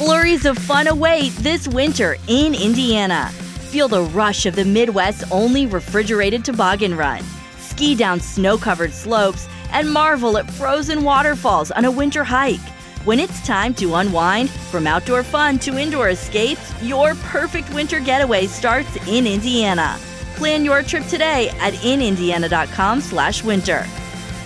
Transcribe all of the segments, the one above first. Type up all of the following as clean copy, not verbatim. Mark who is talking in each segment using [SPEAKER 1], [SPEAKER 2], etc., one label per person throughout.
[SPEAKER 1] Flurries of fun await this winter in Indiana. Feel the rush of the Midwest's only refrigerated toboggan run. Ski down snow-covered slopes and marvel at frozen waterfalls on a winter hike. When it's time to unwind, from outdoor fun to indoor escapes, your perfect winter getaway starts in Indiana. Plan your trip today at inindiana.com/winter.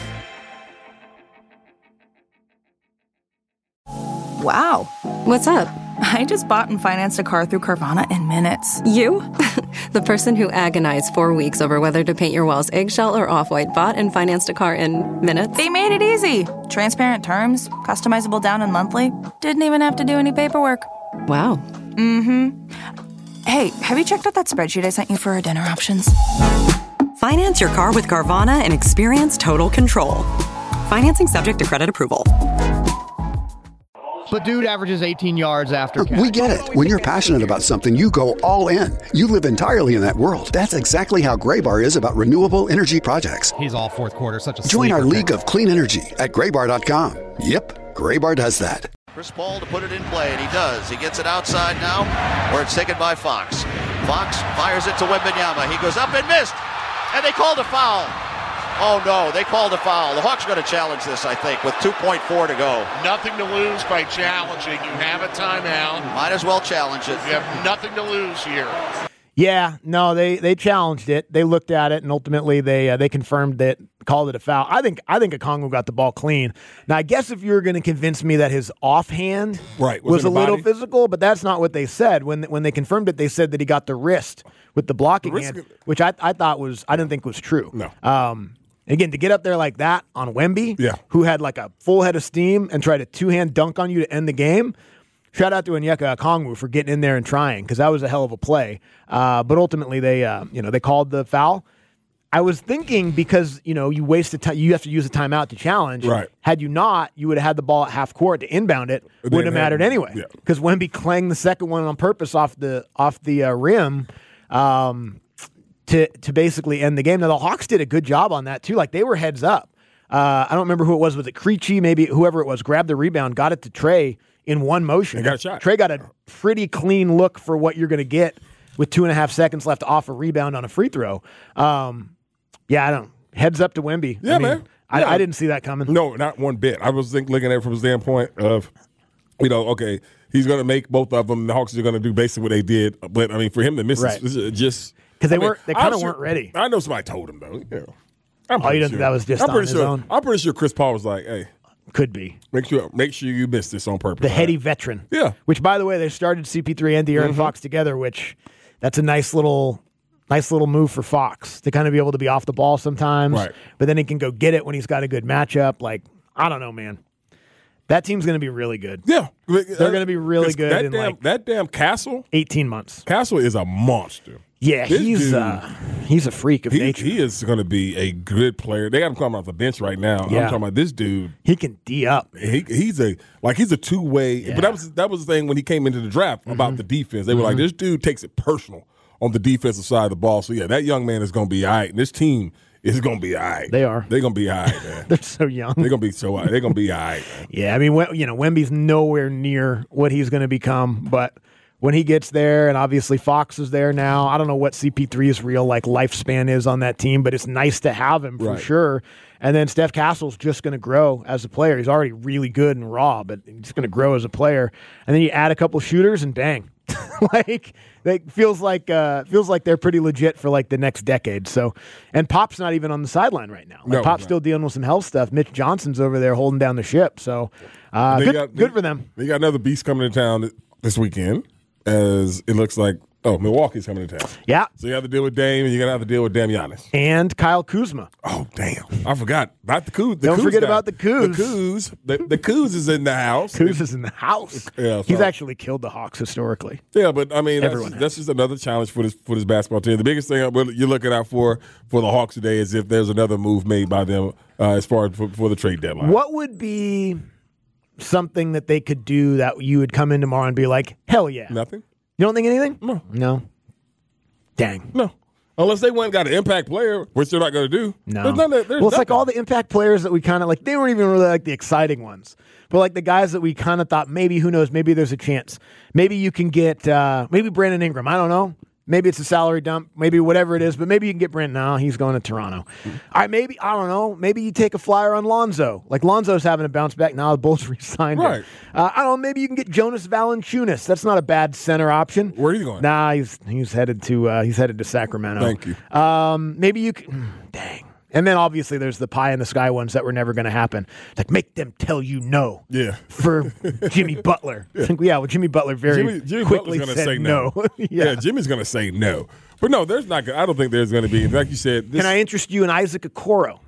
[SPEAKER 2] Wow.
[SPEAKER 3] What's up?
[SPEAKER 2] I just bought and financed a car through Carvana in minutes.
[SPEAKER 3] You? The person who agonized 4 weeks over whether to paint your walls eggshell or off-white bought and financed a car in minutes?
[SPEAKER 2] They made it easy. Transparent terms, customizable down and monthly. Didn't even have to do any paperwork.
[SPEAKER 3] Wow.
[SPEAKER 2] Mm-hmm. Hey, have you checked out that spreadsheet I sent you for our dinner options?
[SPEAKER 4] Finance your car with Carvana and experience total control. Financing subject to credit approval.
[SPEAKER 5] But dude averages 18 yards after catch.
[SPEAKER 6] We get it. When you're passionate about something, you go all in. You live entirely in that world. That's exactly how Graybar is about renewable energy projects.
[SPEAKER 5] He's all fourth quarter, such a
[SPEAKER 6] Join our
[SPEAKER 5] sleeper
[SPEAKER 6] league of clean energy at graybar.com. Yep, Graybar does that.
[SPEAKER 7] Chris Paul to put it in play, and he does. He gets it outside now, where it's taken by Fox. Fox fires it to Wembanyama. He goes up and missed, and they called a foul. Oh, no, they called a foul. The Hawks are going to challenge this, I think, with 2.4 to go.
[SPEAKER 8] Nothing to lose by challenging. You have a timeout.
[SPEAKER 7] Might as well challenge it.
[SPEAKER 8] You have nothing to lose here.
[SPEAKER 9] Yeah, no, they challenged it. They looked at it, and ultimately they confirmed that, called it a foul. I think Okongwu got the ball clean. Now, I guess if you were going to convince me that his offhand was a little physical, but that's not what they said. When they confirmed it, they said that he got the wrist with the blocking hand, which I didn't think was true.
[SPEAKER 10] No.
[SPEAKER 9] Again, to get up there like that on Wemby, who had like a full head of steam and tried a two-hand dunk on you to end the game, shout out to Onyeka Okongwu for getting in there and trying, because that was a hell of a play. But ultimately, they called the foul. I was thinking, because you wasted time, you have to use a timeout to challenge.
[SPEAKER 10] Right.
[SPEAKER 9] Had you not, you would have had the ball at half court to inbound it. Wouldn't have mattered anyway, because Wemby clanged the second one on purpose off the rim. To basically end the game. Now, the Hawks did a good job on that, too. Like, they were heads up. I don't remember who it was. Was it Krejci? Maybe whoever it was grabbed the rebound, got it to Trey in one motion.
[SPEAKER 10] And got a shot.
[SPEAKER 9] Trey got a pretty clean look for what you're going to get with 2.5 seconds left off a rebound on a free throw. Heads up to Wemby.
[SPEAKER 10] Yeah, man.
[SPEAKER 9] I didn't see that coming.
[SPEAKER 10] No, not one bit. I was looking at it from a standpoint of, okay, he's going to make both of them. The Hawks are going to do basically what they did. But, I mean, for him to miss it, it's just –
[SPEAKER 9] because they kind of weren't ready.
[SPEAKER 10] I know somebody told him, though.
[SPEAKER 9] You don't think that was just on his own?
[SPEAKER 10] I'm pretty sure Chris Paul was like, hey.
[SPEAKER 9] Could be.
[SPEAKER 10] Make sure you miss this on purpose.
[SPEAKER 9] The heady veteran.
[SPEAKER 10] Yeah.
[SPEAKER 9] Which, by the way, they started CP3 and De'Aaron Fox together, which that's a nice little move for Fox to kind of be able to be off the ball sometimes.
[SPEAKER 10] Right.
[SPEAKER 9] But then he can go get it when he's got a good matchup. Like, I don't know, man. That team's going to be really good.
[SPEAKER 10] Yeah.
[SPEAKER 9] They're going to be really good
[SPEAKER 10] that damn Castle.
[SPEAKER 9] 18 months.
[SPEAKER 10] Castle is a monster.
[SPEAKER 9] Yeah, he's a freak of nature.
[SPEAKER 10] He is going to be a good player. They got him coming off the bench right now.
[SPEAKER 9] Yeah.
[SPEAKER 10] I'm talking about this dude.
[SPEAKER 9] He can D up.
[SPEAKER 10] He's a two-way. Yeah. But that was the thing when he came into the draft about the defense. They were like, this dude takes it personal on the defensive side of the ball. So, yeah, that young man is going to be all right. And this team is going to be all right.
[SPEAKER 9] They are.
[SPEAKER 10] They're going to be all right, man.
[SPEAKER 9] They're so young.
[SPEAKER 10] They're going to be so all right. They're going to be all right, man.
[SPEAKER 9] Yeah, I mean, Wemby's nowhere near what he's going to become, but when he gets there, and obviously Fox is there now, I don't know what CP3's real lifespan is on that team, but it's nice to have him for sure. And then Steph Castle's just going to grow as a player. He's already really good and raw, but he's going to grow as a player. And then you add a couple shooters, and bang, feels like they're pretty legit for the next decade. So, and Pop's not even on the sideline right now. Pop's still dealing with some health stuff. Mitch Johnson's over there holding down the ship. So, good for them.
[SPEAKER 10] They got another beast coming to town this weekend. As it looks like, Milwaukee's coming to town.
[SPEAKER 9] Yeah.
[SPEAKER 10] So you have to deal with Dame, and you're going to have to deal with Dame Giannis.
[SPEAKER 9] And Kyle Kuzma.
[SPEAKER 10] Oh, damn. I forgot about the Kuz.
[SPEAKER 9] Don't forget about the Kuz.
[SPEAKER 10] The Kuz is in the house.
[SPEAKER 9] Kuz is in the house.
[SPEAKER 10] Yeah,
[SPEAKER 9] he's actually killed the Hawks historically.
[SPEAKER 10] Yeah, but, I mean, that's just another challenge for this basketball team. The biggest thing you're looking out for the Hawks today is if there's another move made by them as far as for the trade deadline.
[SPEAKER 9] What would be something that they could do that you would come in tomorrow and be like, hell yeah?
[SPEAKER 10] Nothing.
[SPEAKER 9] You don't think anything?
[SPEAKER 10] No.
[SPEAKER 9] Dang.
[SPEAKER 10] No. Unless they went and got an impact player, which they're not going to do.
[SPEAKER 9] No.
[SPEAKER 10] There's nothing.
[SPEAKER 9] It's like all the impact players that we kind of like, they weren't even really like the exciting ones. But like the guys that we kind of thought, maybe, who knows, maybe there's a chance. Maybe you can get, maybe Brandon Ingram. I don't know. Maybe it's a salary dump. Maybe whatever it is. But maybe you can get Brandon. No, he's going to Toronto. All right, maybe, I don't know. Maybe you take a flyer on Lonzo. Like Lonzo's having a bounce back. Now the Bulls re-signed him. I don't know. Maybe you can get Jonas Valanciunas. That's not a bad center option.
[SPEAKER 10] Where are you going?
[SPEAKER 9] Nah, he's headed to Sacramento.
[SPEAKER 10] Thank you.
[SPEAKER 9] Maybe you can, dang. And then obviously there's the pie in the sky ones that were never going to happen. Like make them tell you no.
[SPEAKER 10] Yeah.
[SPEAKER 9] For Jimmy Butler. Well, Jimmy Butler Jimmy quickly
[SPEAKER 10] Butler's
[SPEAKER 9] said
[SPEAKER 10] say no.
[SPEAKER 9] Yeah,
[SPEAKER 10] Jimmy's going to say no. But no, there's not. I don't think there's going to be. Like you said.
[SPEAKER 9] Can I interest you in Isaac Okoro?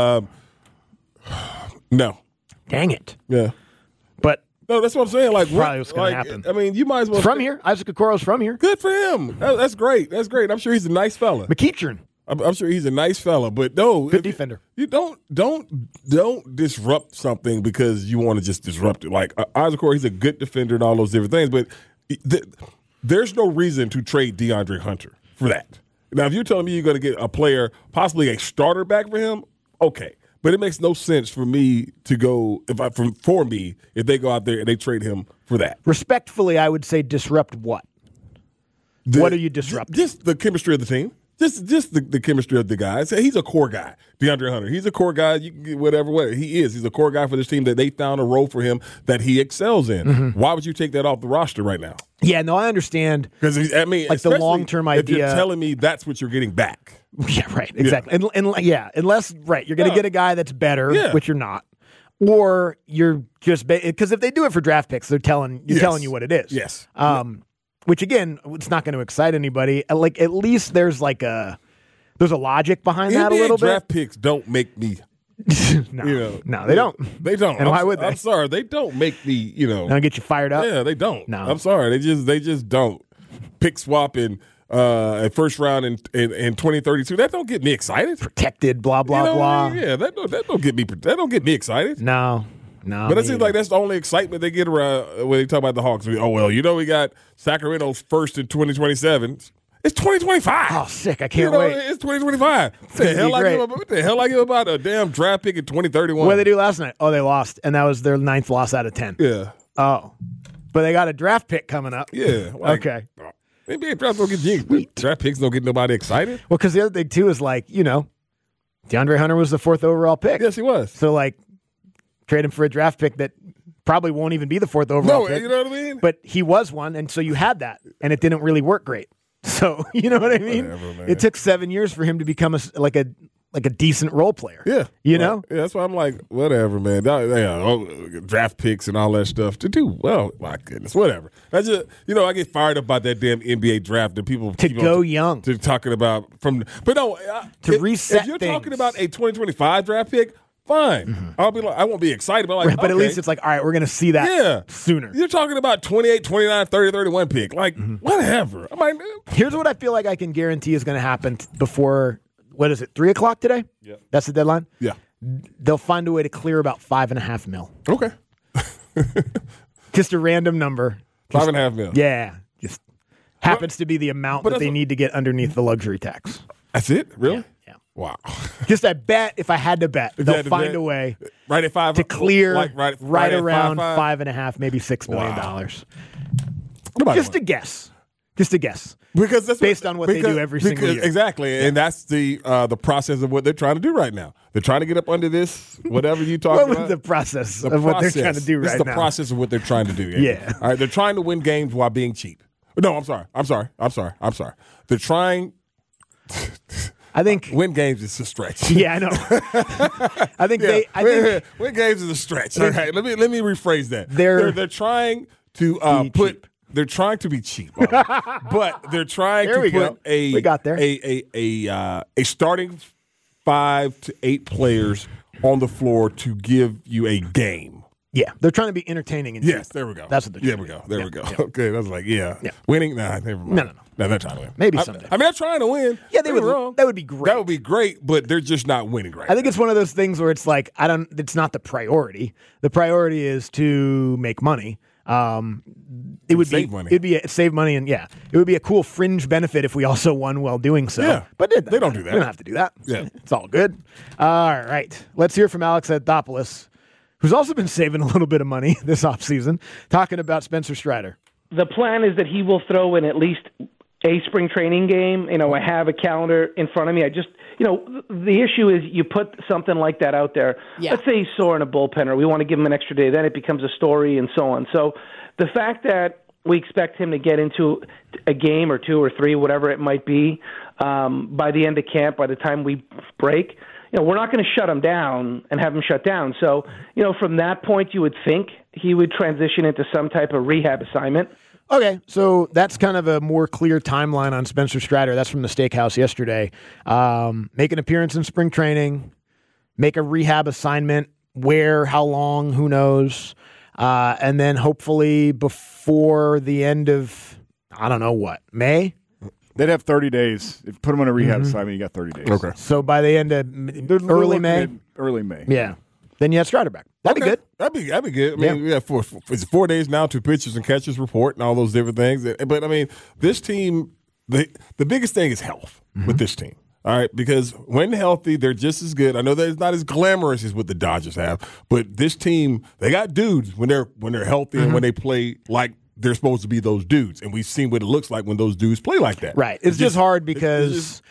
[SPEAKER 10] No.
[SPEAKER 9] Dang it.
[SPEAKER 10] Yeah.
[SPEAKER 9] But
[SPEAKER 10] no, that's what I'm saying. Like
[SPEAKER 9] probably what's going to happen.
[SPEAKER 10] I mean, you might as well.
[SPEAKER 9] From here. Isaac Okoro's from here.
[SPEAKER 10] Good for him. That's great. That's great. I'm sure he's a nice fella.
[SPEAKER 9] McEachern.
[SPEAKER 10] I'm sure he's a nice fella, but no,
[SPEAKER 9] good defender.
[SPEAKER 10] You don't disrupt something because you want to just disrupt it. Like Isaac Okoro, he's a good defender and all those different things, but there's no reason to trade DeAndre Hunter for that. Now, if you're telling me you're going to get a player, possibly a starter back for him, okay, but it makes no sense for me to go if they go out there and they trade him for that.
[SPEAKER 9] Respectfully, I would say disrupt what? What are you disrupting?
[SPEAKER 10] Just the chemistry of the team. Just the chemistry of the guys. He's a core guy, DeAndre Hunter. He's a core guy. You can get whatever he is. He's a core guy for this team that they found a role for him that he excels in. Mm-hmm. Why would you take that off the roster right now?
[SPEAKER 9] Yeah, no, I understand.
[SPEAKER 10] Because like the
[SPEAKER 9] long-term idea.
[SPEAKER 10] If you're telling me that's what you're getting back.
[SPEAKER 9] Yeah, right. Exactly. Yeah. Unless you're going to get a guy that's better, which you're not, or you're just because if they do it for draft picks, they're telling you what it is.
[SPEAKER 10] Yes.
[SPEAKER 9] Which again, it's not going to excite anybody. Like at least there's a logic behind that a little bit.
[SPEAKER 10] Draft picks don't make me.
[SPEAKER 9] No, they don't.
[SPEAKER 10] They don't.
[SPEAKER 9] And why would they?
[SPEAKER 10] I'm sorry, they don't make me.
[SPEAKER 9] Don't get you fired up.
[SPEAKER 10] Yeah, they don't.
[SPEAKER 9] No,
[SPEAKER 10] I'm sorry, they just don't. Pick swapping a first round in 2032. That don't get me excited.
[SPEAKER 9] Protected, blah blah blah.
[SPEAKER 10] Yeah, that don't get me. That don't get me excited.
[SPEAKER 9] No.
[SPEAKER 10] But it seems like that's the only excitement they get around when they talk about the Hawks. Oh, well, we got Sacramento's first in 2027. It's 2025.
[SPEAKER 9] Oh, sick. I can't wait.
[SPEAKER 10] It's 2025. What the hell I give about a damn draft pick in 2031?
[SPEAKER 9] What did they do last night? Oh, they lost, and that was their 9th loss out of 10.
[SPEAKER 10] Yeah.
[SPEAKER 9] Oh. But they got a draft pick coming up.
[SPEAKER 10] Yeah.
[SPEAKER 9] Okay.
[SPEAKER 10] Maybe draft don't get draft picks don't get nobody excited.
[SPEAKER 9] Well, because the other thing, too, is DeAndre Hunter was the 4th overall pick.
[SPEAKER 10] Yes, he was.
[SPEAKER 9] So, trade him for a draft pick that probably won't even be the 4th overall pick.
[SPEAKER 10] You know what I mean?
[SPEAKER 9] But he was one, and so you had that, and it didn't really work great. So, you know what I mean?
[SPEAKER 10] Whatever,
[SPEAKER 9] it took 7 years for him to become a decent role player.
[SPEAKER 10] Yeah.
[SPEAKER 9] You know?
[SPEAKER 10] Yeah, that's why I'm like, whatever, man. Draft picks and all that stuff to do. Well, my goodness, whatever. That's just, I get fired up about that damn NBA draft and people
[SPEAKER 9] to go young.
[SPEAKER 10] To talking about
[SPEAKER 9] reset
[SPEAKER 10] if you're
[SPEAKER 9] things.
[SPEAKER 10] talking about a 2025 draft pick, fine. Mm-hmm. I won't be excited, but
[SPEAKER 9] but at least it's all right, we're going to see that sooner.
[SPEAKER 10] You're talking about 28, 29, 30, 31 pick. Whatever. I'm like,
[SPEAKER 9] here's what I feel like I can guarantee is going to happen before, 3:00 today?
[SPEAKER 10] Yeah.
[SPEAKER 9] That's the deadline?
[SPEAKER 10] Yeah.
[SPEAKER 9] They'll find a way to clear about $5.5 million.
[SPEAKER 10] Okay.
[SPEAKER 9] Just a random number.
[SPEAKER 10] $5.5 million.
[SPEAKER 9] Yeah. Just happens to be the amount that they need to get underneath the luxury tax.
[SPEAKER 10] That's it? Really?
[SPEAKER 9] Yeah.
[SPEAKER 10] Wow.
[SPEAKER 9] Just I bet, if I had to bet, they'll find a way
[SPEAKER 10] right at $5
[SPEAKER 9] to clear
[SPEAKER 10] right
[SPEAKER 9] around
[SPEAKER 10] $5.5
[SPEAKER 9] $5.5, maybe $6 million.
[SPEAKER 10] Wow.
[SPEAKER 9] Just a guess.
[SPEAKER 10] Because that's
[SPEAKER 9] based on what they do every single year.
[SPEAKER 10] Exactly. And that's the process of what they're trying to do right now. They're trying to get up under this, whatever you talk about.
[SPEAKER 9] What was the process of what they're trying to do right now?
[SPEAKER 10] This is the process of what they're trying to do.
[SPEAKER 9] Yeah.
[SPEAKER 10] All right. They're trying to win games while being cheap. No, I'm sorry. They're trying.
[SPEAKER 9] I think
[SPEAKER 10] win games is a stretch.
[SPEAKER 9] Yeah, I know. I think
[SPEAKER 10] win games is a stretch. All right, let me rephrase that. They're trying to put. They're trying to be cheap, but they're trying to put a starting 5 to 8 players on the floor to give you a game.
[SPEAKER 9] Yeah, they're trying to be entertaining. And
[SPEAKER 10] yes, there we go.
[SPEAKER 9] That's what they're
[SPEAKER 10] trying to do. There we go. Okay, that's like winning. Nah, never mind.
[SPEAKER 9] No,
[SPEAKER 10] they're trying to win.
[SPEAKER 9] Maybe someday.
[SPEAKER 10] I mean, they're trying to win.
[SPEAKER 9] Yeah, they would. That would be great.
[SPEAKER 10] That would be great, but they're just not winning right now.
[SPEAKER 9] I think it's one of those things where it's like it's not the priority. The priority is to make money. It would
[SPEAKER 10] save
[SPEAKER 9] be
[SPEAKER 10] money.
[SPEAKER 9] It'd be save money, and it would be a cool fringe benefit if we also won while doing so.
[SPEAKER 10] Yeah,
[SPEAKER 9] but
[SPEAKER 10] they don't do that.
[SPEAKER 9] We don't have to do that.
[SPEAKER 10] Yeah,
[SPEAKER 9] it's all good. All right, let's hear from Alex Anthopoulos, who's also been saving a little bit of money this offseason, talking about Spencer Strider.
[SPEAKER 11] The plan is that he will throw in at least a spring training game. I have a calendar in front of me. The issue is you put something like that out there. Yeah. Let's say he's sore in a bullpen or we want to give him an extra day. Then it becomes a story and so on. So the fact that we expect him to get into a game or two or three, whatever it might be, by the end of camp, by the time we break, we're not going to shut him down and have him shut down. So, from that point, you would think he would transition into some type of rehab assignment.
[SPEAKER 9] Okay, so that's kind of a more clear timeline on Spencer Strider. That's from the Steakhouse yesterday. Make an appearance in spring training, make a rehab assignment, where, how long, who knows, and then hopefully before the end of, I don't know what, May?
[SPEAKER 12] They'd have 30 days. If you put him on a rehab assignment, you got 30 days.
[SPEAKER 10] Okay.
[SPEAKER 9] So by the end of early May?
[SPEAKER 12] Early May.
[SPEAKER 9] Yeah. Then you have Strider back. That'd be good.
[SPEAKER 10] That'd be good. I mean, we have 4 days now to pitchers and catchers report and all those different things. But I mean, this team, the biggest thing is health with this team. All right, because when healthy, they're just as good. I know that it's not as glamorous as what the Dodgers have, but this team, they got dudes when they're healthy and when they play like they're supposed to be those dudes. And we've seen what it looks like when those dudes play like that.
[SPEAKER 9] Right. It's just hard because,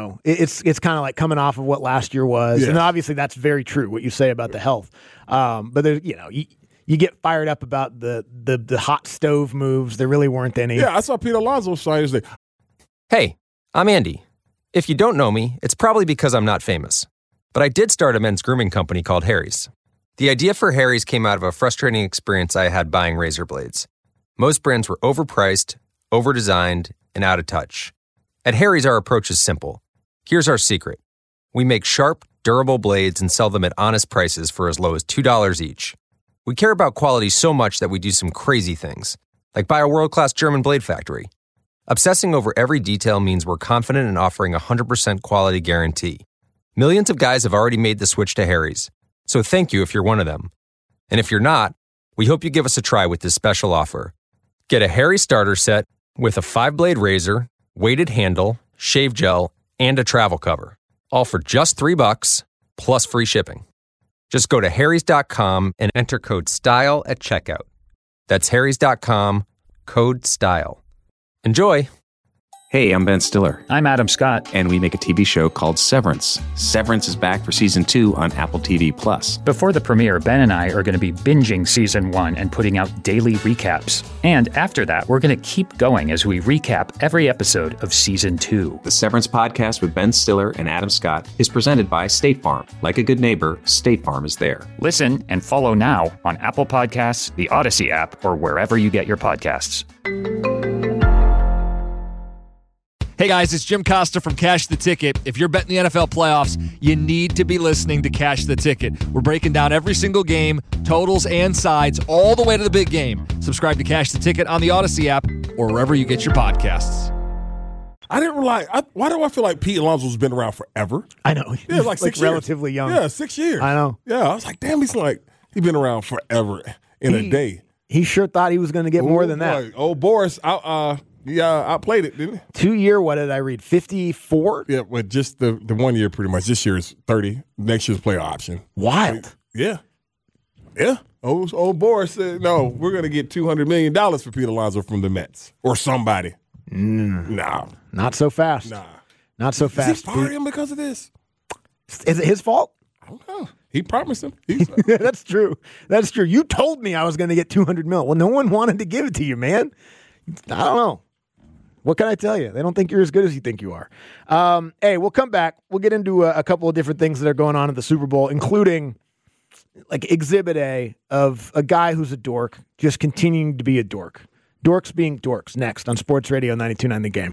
[SPEAKER 9] it's kind of like coming off of what last year was. Yeah. And obviously that's very true, what you say about the health. But there's, you get fired up about the hot stove moves. There really weren't any.
[SPEAKER 10] Yeah, I saw Pete Alonso sign today.
[SPEAKER 13] Hey, I'm Andy. If you don't know me, it's probably because I'm not famous. But I did start a men's grooming company called Harry's. The idea for Harry's came out of a frustrating experience I had buying razor blades. Most brands were overpriced, overdesigned, and out of touch. At Harry's, our approach is simple. Here's our secret. We make sharp, durable blades and sell them at honest prices for as low as $2 each. We care about quality so much that we do some crazy things, like buy a world-class German blade factory. Obsessing over every detail means we're confident in offering a 100% quality guarantee. Millions of guys have already made the switch to Harry's, so thank you if you're one of them. And if you're not, we hope you give us a try with this special offer. Get a Harry's starter set with a 5-blade razor, weighted handle, shave gel, and a travel cover, all for just $3 plus free shipping. Just go to harrys.com and enter code STYLE at checkout. That's harrys.com, code STYLE. Enjoy!
[SPEAKER 14] Hey, I'm Ben Stiller.
[SPEAKER 15] I'm Adam Scott.
[SPEAKER 14] And we make a TV show called Severance. Severance is back for Season 2 on Apple TV+.
[SPEAKER 15] Before the premiere, Ben and I are going to be binging Season 1 and putting out daily recaps. And after that, we're going to keep going as we recap every episode of Season 2.
[SPEAKER 14] The Severance podcast with Ben Stiller and Adam Scott is presented by State Farm. Like a good neighbor, State Farm is there.
[SPEAKER 15] Listen and follow now on Apple Podcasts, the Odyssey app, or wherever you get your podcasts.
[SPEAKER 5] Hey guys, it's Jim Costa from Cash the Ticket. If you're betting the NFL playoffs, you need to be listening to Cash the Ticket. We're breaking down every single game, totals and sides, all the way to the big game. Subscribe to Cash the Ticket on the Odyssey app or wherever you get your podcasts.
[SPEAKER 10] I didn't realize. Why do I feel like Pete Alonso's been around forever?
[SPEAKER 9] I know.
[SPEAKER 10] Yeah, like 6 years.
[SPEAKER 9] Relatively young.
[SPEAKER 10] Yeah, 6 years.
[SPEAKER 9] I know.
[SPEAKER 10] Yeah, I was like, damn, he's been around forever in a day.
[SPEAKER 9] He sure thought he was going to get more than that.
[SPEAKER 10] Old Boris, outplayed it, didn't he?
[SPEAKER 9] 2 year, what did I read? 54?
[SPEAKER 10] Yeah, but just the 1 year pretty much. This year is 30. Next year's player option.
[SPEAKER 9] Wild.
[SPEAKER 10] Yeah. Yeah. Old Boris said, no, we're going to get $200 million for Pete Alonso from the Mets or somebody. No.
[SPEAKER 9] Not so fast.
[SPEAKER 10] Nah.
[SPEAKER 9] Not so fast.
[SPEAKER 10] Did he fire him because of this?
[SPEAKER 9] Is it his fault?
[SPEAKER 10] I don't know. He promised him.
[SPEAKER 9] That's true. That's true. You told me I was going to get $200 million. Well, no one wanted to give it to you, man. I don't know. What can I tell you? They don't think you're as good as you think you are. Hey, we'll come back. We'll get into a couple of different things that are going on at the Super Bowl, including like Exhibit A of a guy who's a dork just continuing to be a dork. Dorks being dorks next on Sports Radio 92.9 The Game.